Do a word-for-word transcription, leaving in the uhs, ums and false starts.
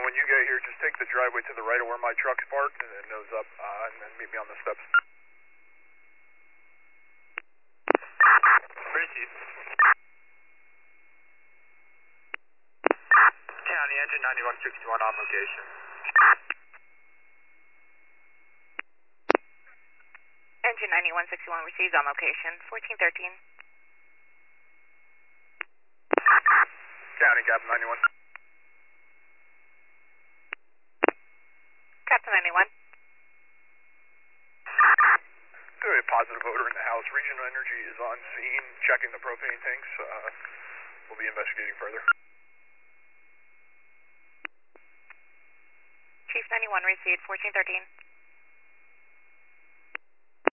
ninety-one, when you get here, just take the driveway to the right of where my truck's parked and then nose up, uh, and then meet me on the steps. Received. County engine ninety-one sixty-one on location. Engine ninety-one sixty-one received on location, fourteen thirteen. County, Captain ninety-one. Captain ninety-one. Good, a positive odor in the house. Regional Energy is on scene, checking the propane tanks. Uh, we'll be investigating further. Chief ninety-one received, fourteen thirteen.